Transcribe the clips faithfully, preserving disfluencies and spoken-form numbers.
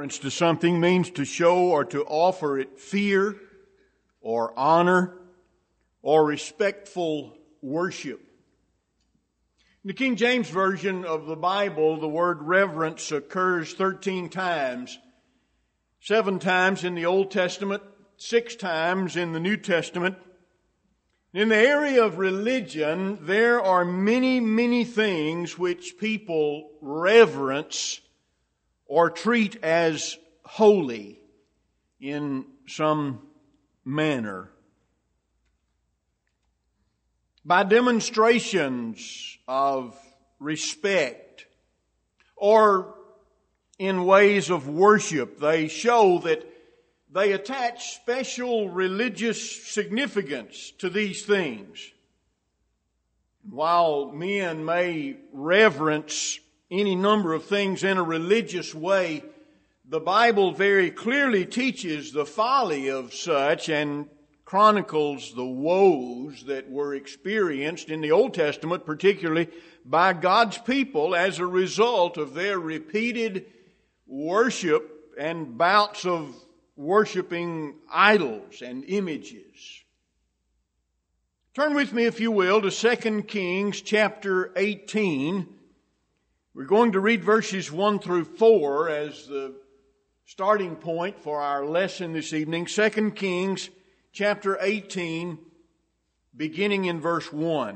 reverence to something means to show or to offer it fear or honor or respectful worship. In the King James Version of the Bible, the word reverence occurs thirteen times. Seven times in the Old Testament, six times in the New Testament. In the area of religion, there are many, many things which people reverence or treat as holy in some manner. By demonstrations of respect or in ways of worship, they show that they attach special religious significance to these things. While men may reverence any number of things in a religious way, the Bible very clearly teaches the folly of such and chronicles the woes that were experienced in the Old Testament, particularly by God's people as a result of their repeated worship and bouts of worshiping idols and images. Turn with me, if you will, to Second Kings chapter eighteen. We're going to read verses one through four as the starting point for our lesson this evening. Second Kings chapter eighteen, beginning in verse one.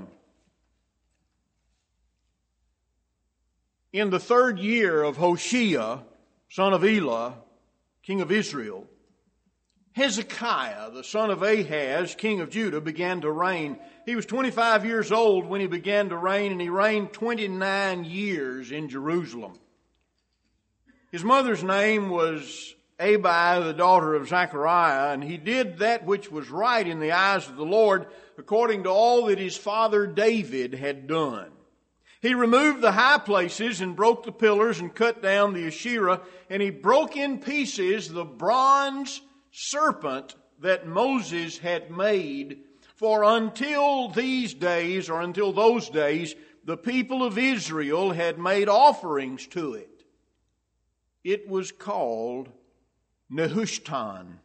In the third year of Hoshea, son of Elah, king of Israel, Hezekiah, the son of Ahaz, king of Judah, began to reign. He was twenty-five years old when he began to reign, and he reigned twenty-nine years in Jerusalem. His mother's name was Abi, the daughter of Zechariah, and he did that which was right in the eyes of the Lord, according to all that his father David had done. He removed the high places and broke the pillars and cut down the Asherah, and he broke in pieces the bronze serpent that Moses had made. For until these days, or until those days, the people of Israel had made offerings to it. It was called Nehushtan.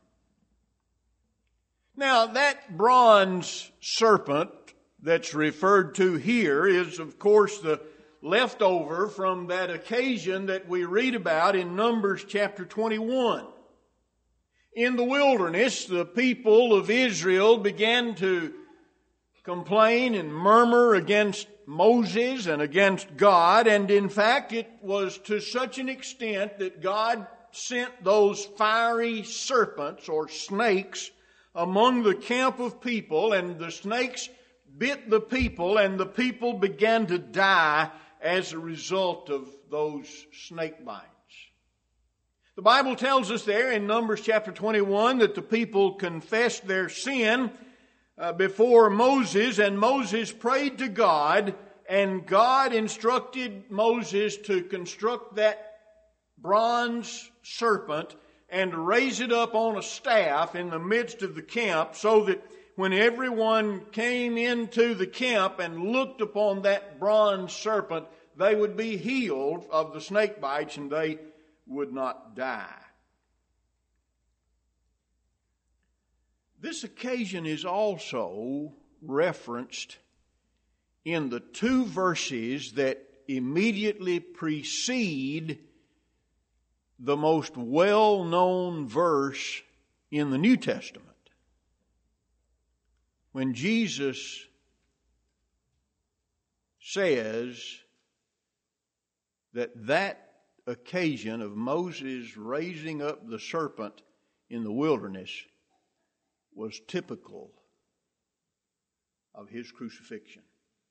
Now, that bronze serpent that's referred to here is, of course, the leftover from that occasion that we read about in Numbers chapter twenty-one. In the wilderness, the people of Israel began to complain and murmur against Moses and against God, and in fact, it was to such an extent that God sent those fiery serpents or snakes among the camp of people, and the snakes bit the people, and the people began to die as a result of those snake bites. The Bible tells us there in Numbers chapter twenty-one that the people confessed their sin uh, before Moses, and Moses prayed to God, and God instructed Moses to construct that bronze serpent and raise it up on a staff in the midst of the camp, so that when everyone came into the camp and looked upon that bronze serpent, they would be healed of the snake bites and they would not die. This occasion is also referenced in the two verses that immediately precede the most well-known verse in the New Testament. When Jesus says that that occasion of Moses raising up the serpent in the wilderness was typical of his crucifixion.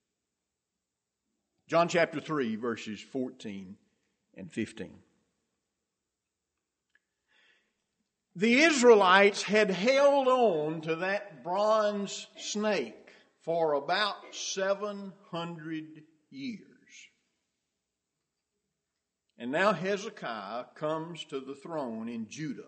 John chapter three, verses fourteen and fifteen. The Israelites had held on to that bronze snake for about seven hundred years. And now Hezekiah comes to the throne in Judah.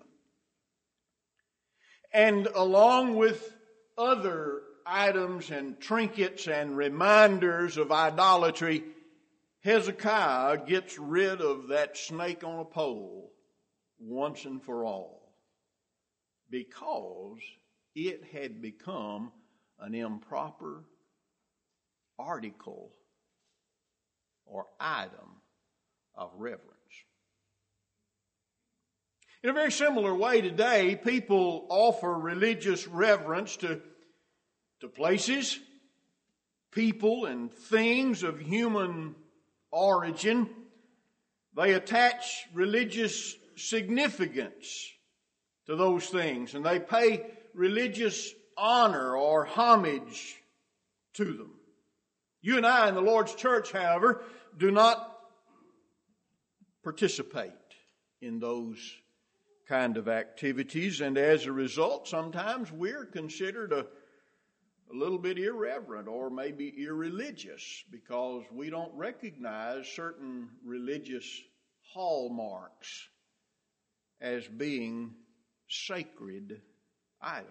And along with other items and trinkets and reminders of idolatry, Hezekiah gets rid of that snake on a pole once and for all, because it had become an improper article or item of reverence. In a very similar way today, people offer religious reverence to, to places, people, and things of human origin. They attach religious significance to those things, and they pay religious honor or homage to them. You and I in the Lord's church, however, do not participate in those kind of activities, and as a result, sometimes we're considered a, a little bit irreverent or maybe irreligious because we don't recognize certain religious hallmarks as being sacred items.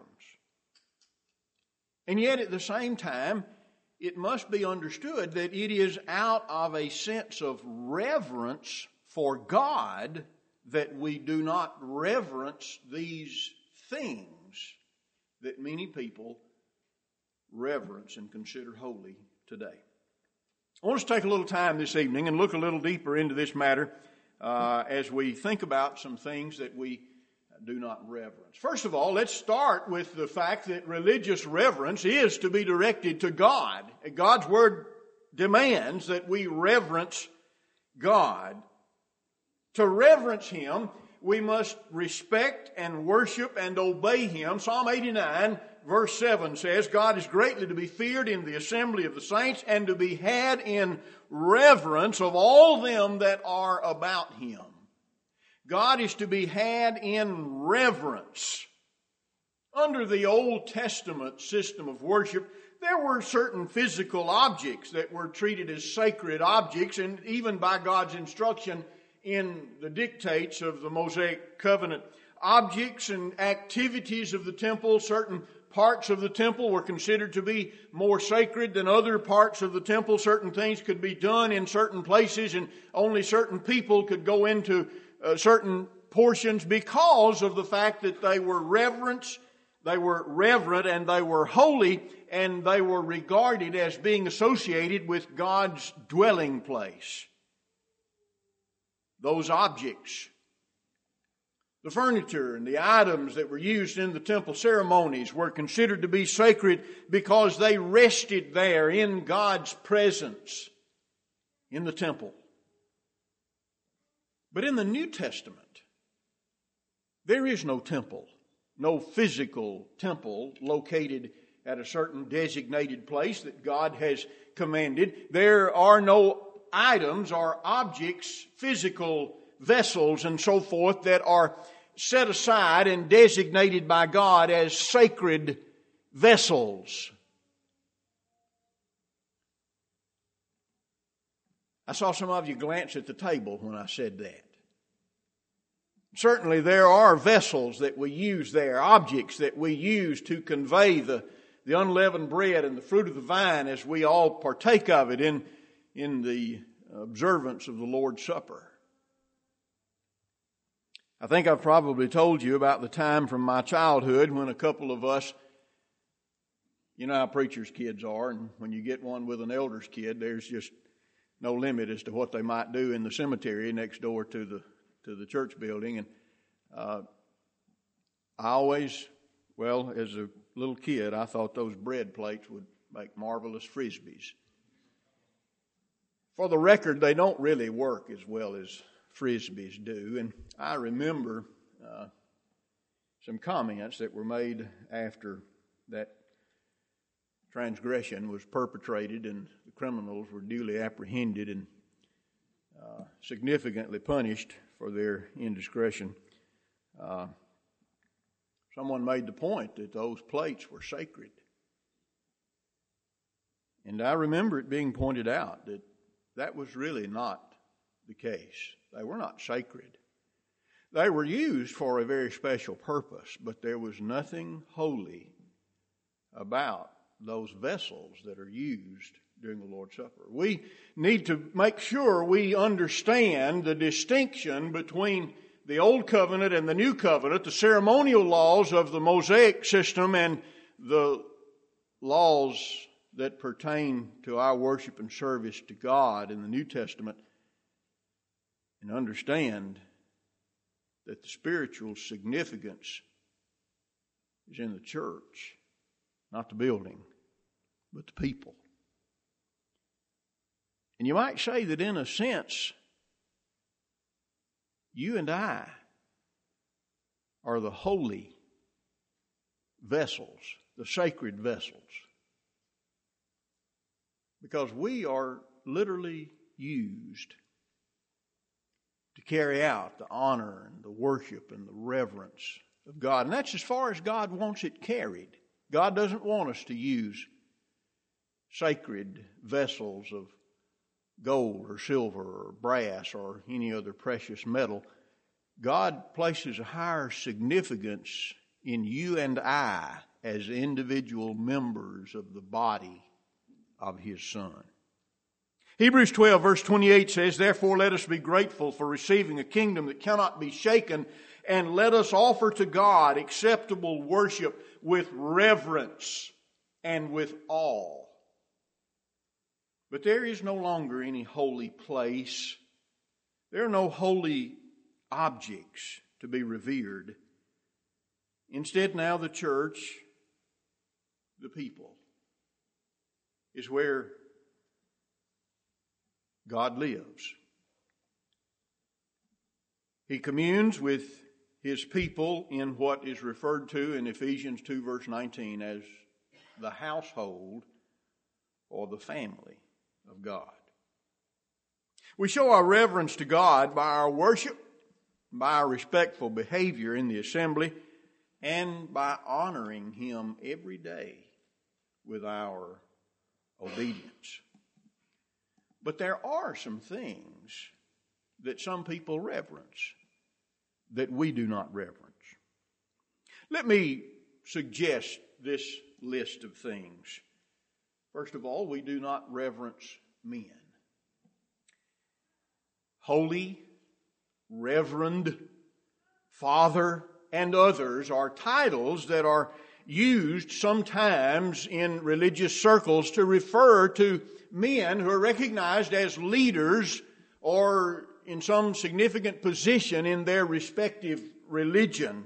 And yet at the same time, it must be understood that it is out of a sense of reverence for God that we do not reverence these things that many people reverence and consider holy today. I want us to take a little time this evening and look a little deeper into this matter uh, as we think about some things that we do not reverence. First of all, let's start with the fact that religious reverence is to be directed to God. God's Word demands that we reverence God. To reverence Him, we must respect and worship and obey Him. Psalm eighty-nine, verse seven says, God is greatly to be feared in the assembly of the saints and to be had in reverence of all them that are about Him. God is to be had in reverence. Under the Old Testament system of worship, there were certain physical objects that were treated as sacred objects, and even by God's instruction in the dictates of the Mosaic covenant, objects and activities of the temple, certain parts of the temple were considered to be more sacred than other parts of the temple. Certain things could be done in certain places, and only certain people could go into uh, certain portions because of the fact that they were reverence, they were reverent, and they were holy, and they were regarded as being associated with God's dwelling place. Those objects, the furniture and the items that were used in the temple ceremonies were considered to be sacred because they rested there in God's presence in the temple. But in the New Testament, there is no temple, no physical temple located at a certain designated place that God has commanded. There are no items or objects, physical vessels and so forth that are set aside and designated by God as sacred vessels. I saw some of you glance at the table when I said that. Certainly there are vessels that we use there, objects that we use to convey the, the unleavened bread and the fruit of the vine as we all partake of it in in the observance of the Lord's Supper. I think I've probably told you about the time from my childhood when a couple of us, you know how preachers' kids are, and when you get one with an elder's kid, there's just no limit as to what they might do in the cemetery next door to the to the church building. And uh, I always, well, as a little kid, I thought those bread plates would make marvelous frisbees. For the record, they don't really work as well as frisbees do. And I remember uh, some comments that were made after that transgression was perpetrated and the criminals were duly apprehended and uh, significantly punished for their indiscretion. Uh, someone made the point that those plates were sacred. And I remember it being pointed out that that was really not the case. They were not sacred. They were used for a very special purpose, but there was nothing holy about those vessels that are used during the Lord's Supper. We need to make sure we understand the distinction between the Old Covenant and the New Covenant, the ceremonial laws of the Mosaic system and the laws that pertain to our worship and service to God in the New Testament, and understand that the spiritual significance is in the church, not the building, but the people. And you might say that in a sense, you and I are the holy vessels, the sacred vessels, because we are literally used to carry out the honor and the worship and the reverence of God. And that's as far as God wants it carried. God doesn't want us to use sacred vessels of gold or silver or brass or any other precious metal. God places a higher significance in you and I as individual members of the body of His Son. Hebrews twelve verse twenty-eight says, "Therefore let us be grateful for receiving a kingdom that cannot be shaken, and let us offer to God acceptable worship with reverence and with awe." But there is no longer any holy place. There are no holy objects to be revered. Instead, now the church, the people, is where God lives. He communes with His people in what is referred to in Ephesians two verse nineteen as the household or the family of God. We show our reverence to God by our worship, by our respectful behavior in the assembly, and by honoring Him every day with our obedience. But there are some things that some people reverence that we do not reverence. Let me suggest this list of things. First of all, we do not reverence men. Holy, reverend, father, and others are titles that are used sometimes in religious circles to refer to men who are recognized as leaders or in some significant position in their respective religion.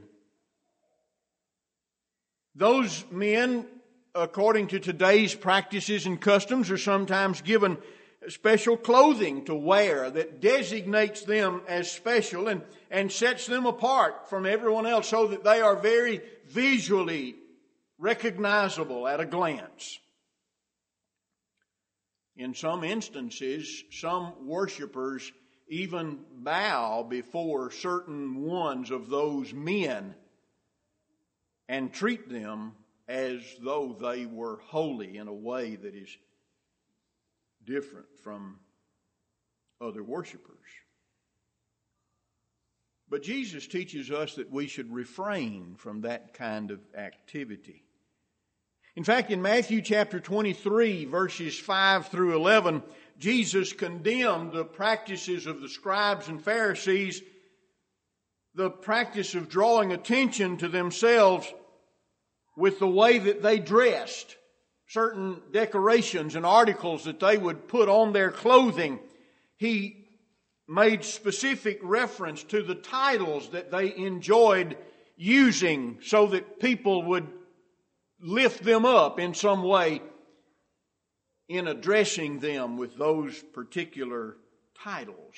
Those men, according to today's practices and customs, are sometimes given special clothing to wear that designates them as special and, and sets them apart from everyone else so that they are very visually recognizable at a glance. In some instances, some worshipers even bow before certain ones of those men and treat them as though they were holy in a way that is different from other worshipers. But Jesus teaches us that we should refrain from that kind of activity. In fact, in Matthew chapter twenty-three, verses five through eleven, Jesus condemned the practices of the scribes and Pharisees, the practice of drawing attention to themselves with the way that they dressed, certain decorations and articles that they would put on their clothing. He made specific reference to the titles that they enjoyed using so that people would lift them up in some way in addressing them with those particular titles.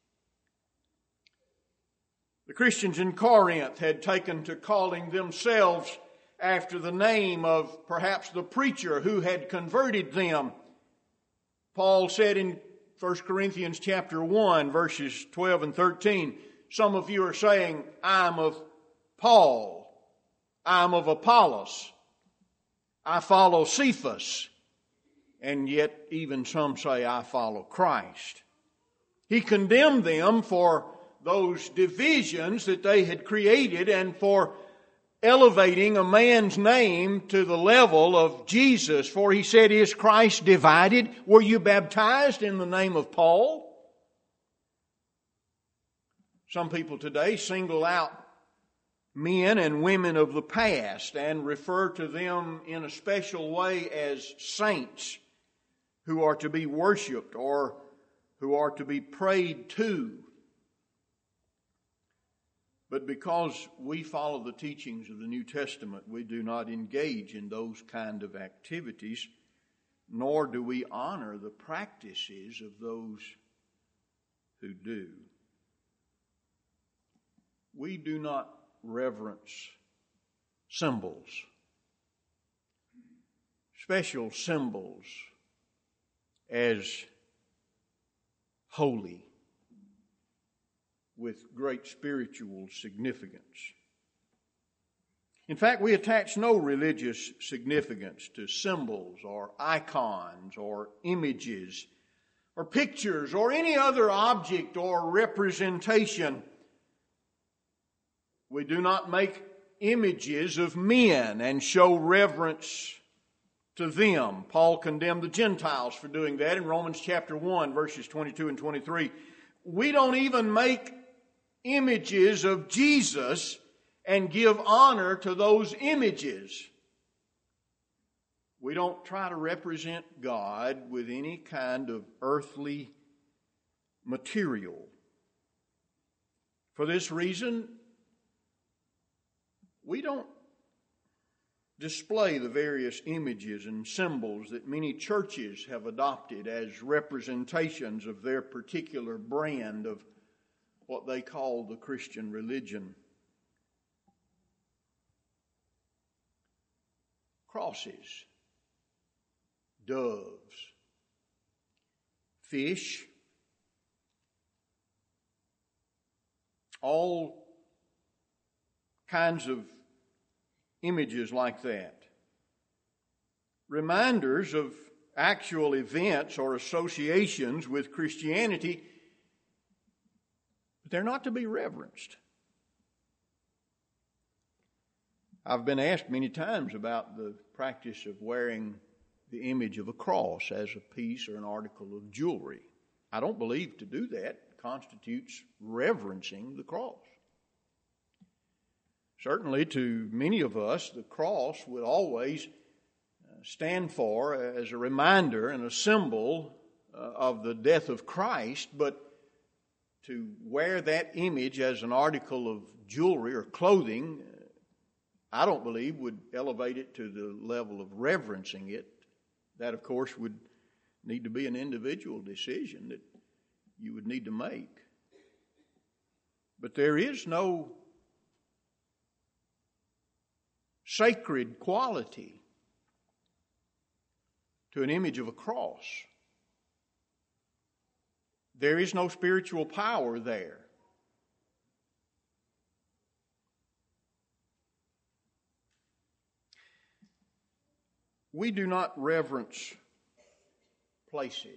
The Christians in Corinth had taken to calling themselves after the name of perhaps the preacher who had converted them. Paul said in First Corinthians chapter one, verses twelve and thirteen, some of you are saying, I'm of Paul, I'm of Apollos, I follow Cephas, and yet even some say I follow Christ. He condemned them for those divisions that they had created and for elevating a man's name to the level of Jesus. For he said, is Christ divided? Were you baptized in the name of Paul? Some people today single out men and women of the past and refer to them in a special way as saints who are to be worshiped or who are to be prayed to. But because we follow the teachings of the New Testament, we do not engage in those kind of activities, nor do we honor the practices of those who do. We do not reverence symbols, special symbols, as holy with great spiritual significance. In fact, we attach no religious significance to symbols or icons or images or pictures or any other object or representation. We do not make images of men and show reverence to them. Paul condemned the Gentiles for doing that in Romans chapter one, verses twenty-two and twenty-three. We don't even make images of Jesus and give honor to those images. We don't try to represent God with any kind of earthly material. For this reason, we don't display the various images and symbols that many churches have adopted as representations of their particular brand of what they call the Christian religion. Crosses, doves, fish, all kinds of images like that. Reminders of actual events or associations with Christianity, but they're not to be reverenced. I've been asked many times about the practice of wearing the image of a cross as a piece or an article of jewelry. I don't believe to do that constitutes reverencing the cross. Certainly to many of us, the cross would always stand for as a reminder and a symbol of the death of Christ, but to wear that image as an article of jewelry or clothing, I don't believe would elevate it to the level of reverencing it. That, of course, would need to be an individual decision that you would need to make. But there is no sacred quality to an image of a cross. There is no spiritual power there. We do not reverence places.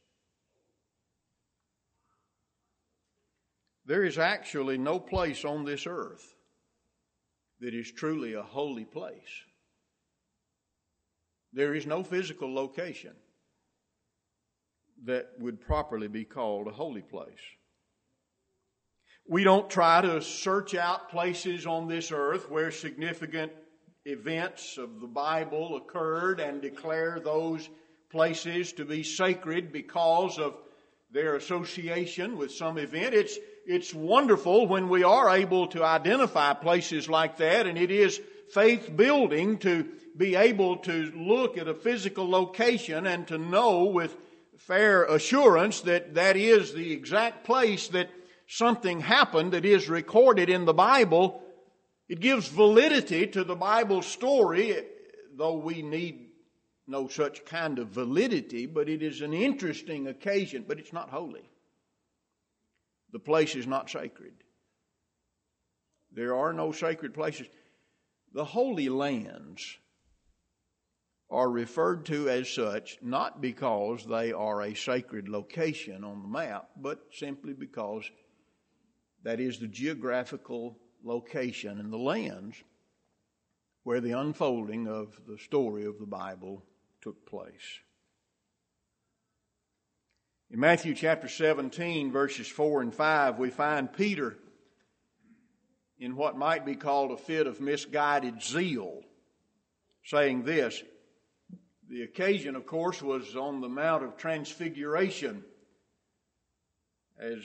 There is actually no place on this earth that is truly a holy place. There is no physical location that would properly be called a holy place. We don't try to search out places on this earth where significant events of the Bible occurred and declare those places to be sacred because of their association with some event. It's, it's wonderful when we are able to identify places like that, and it is faith building to be able to look at a physical location and to know with fair assurance that that is the exact place that something happened that is recorded in the Bible. It gives validity to the Bible story, though we need no such kind of validity, but it is an interesting occasion, but it's not holy. The place is not sacred. There are no sacred places. The Holy Lands are referred to as such not because they are a sacred location on the map, but simply because that is the geographical location in the lands where the unfolding of the story of the Bible took place. In Matthew chapter seventeen, verses four and five, we find Peter in what might be called a fit of misguided zeal, saying this. The occasion, of course, was on the Mount of Transfiguration, as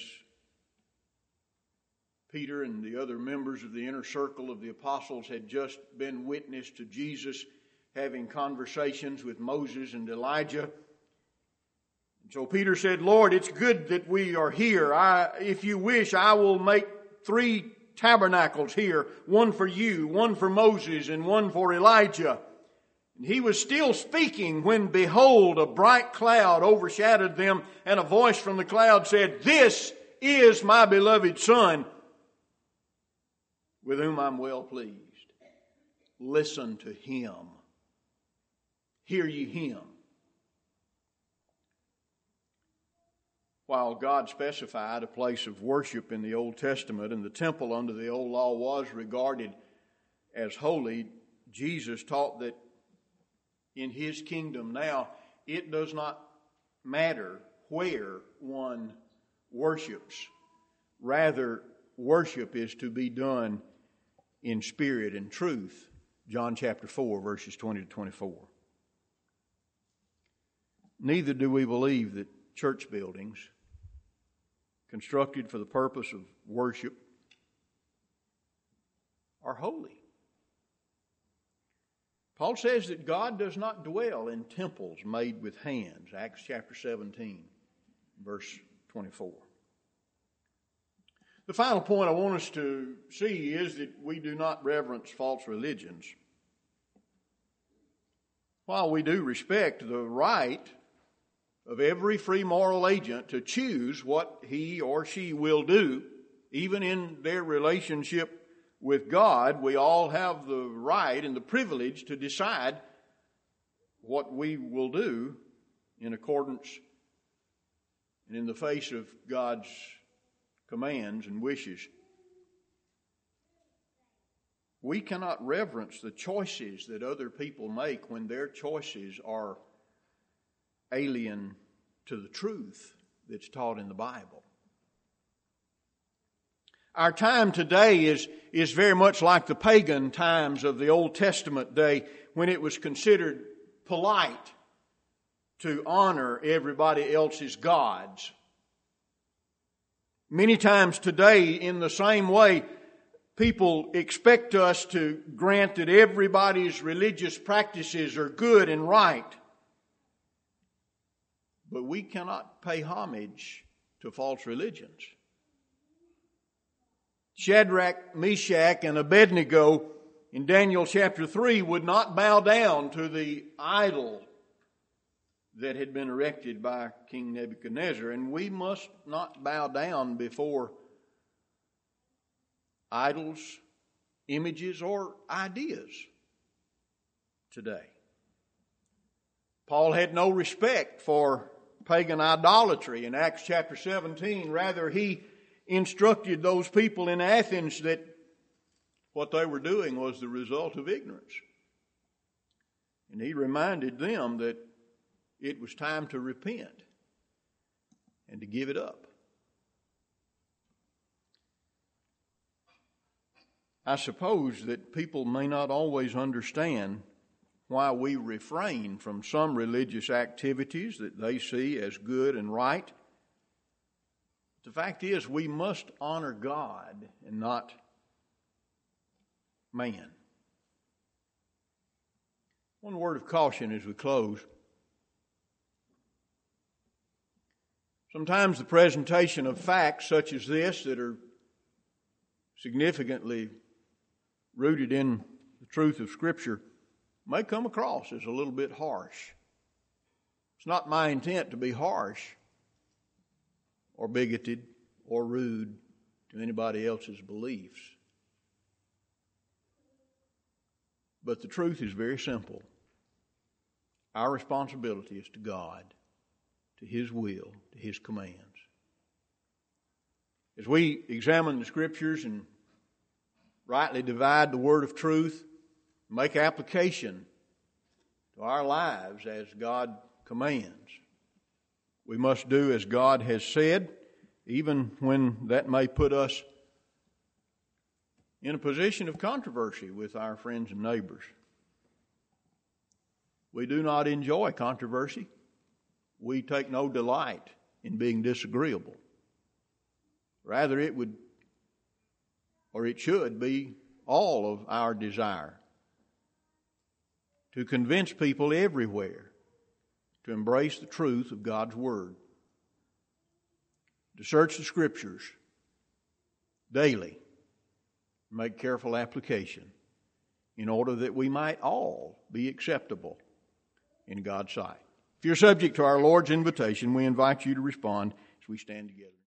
Peter and the other members of the inner circle of the apostles had just been witness to Jesus having conversations with Moses and Elijah. And so Peter said, Lord, it's good that we are here. I, if you wish, I will make three tabernacles here, one for you, one for Moses, and one for Elijah. And he was still speaking when, behold, a bright cloud overshadowed them, and a voice from the cloud said, This is my beloved Son, with whom I'm well pleased. Listen to him. Hear ye him. While God specified a place of worship in the Old Testament, and the temple under the old law was regarded as holy, Jesus taught that in his kingdom now, it does not matter where one worships. Rather, worship is to be done in spirit and truth. John chapter four, verses twenty to twenty-four. Neither do we believe that church buildings constructed for the purpose of worship are holy. Paul says that God does not dwell in temples made with hands. Acts chapter seventeen, verse twenty-four. The final point I want us to see is that we do not reverence false religions. While we do respect the right of every free moral agent to choose what he or she will do, even in their relationship with God, we all have the right and the privilege to decide what we will do in accordance and in the face of God's commands and wishes. We cannot reverence the choices that other people make when their choices are alien to the truth that's taught in the Bible. Our time today is, is very much like the pagan times of the Old Testament day, when it was considered polite to honor everybody else's gods. Many times today, in the same way, people expect us to grant that everybody's religious practices are good and right. But we cannot pay homage to false religions. Shadrach, Meshach, and Abednego in Daniel chapter three would not bow down to the idol that had been erected by King Nebuchadnezzar. And we must not bow down before idols, images, or ideas today. Paul had no respect for pagan idolatry in Acts chapter seventeen. Rather, he instructed those people in Athens that what they were doing was the result of ignorance. And he reminded them that it was time to repent and to give it up. I suppose that people may not always understand why we refrain from some religious activities that they see as good and right. The fact is, we must honor God and not man. One word of caution as we close. Sometimes the presentation of facts such as this that are significantly rooted in the truth of Scripture may come across as a little bit harsh. It's not my intent to be harsh or bigoted or rude to anybody else's beliefs. But the truth is very simple. Our responsibility is to God, to His will, to His commands. As we examine the Scriptures and rightly divide the word of truth, make application to our lives as God commands, We must do as God has said, even when that may put us in a position of controversy with our friends and neighbors. We do not enjoy controversy. We take no delight in being disagreeable. Rather, it would, or it should be, all of our desire to convince people everywhere to embrace the truth of God's Word, to search the Scriptures daily, make careful application in order that we might all be acceptable in God's sight. If you're subject to our Lord's invitation, we invite you to respond as we stand together.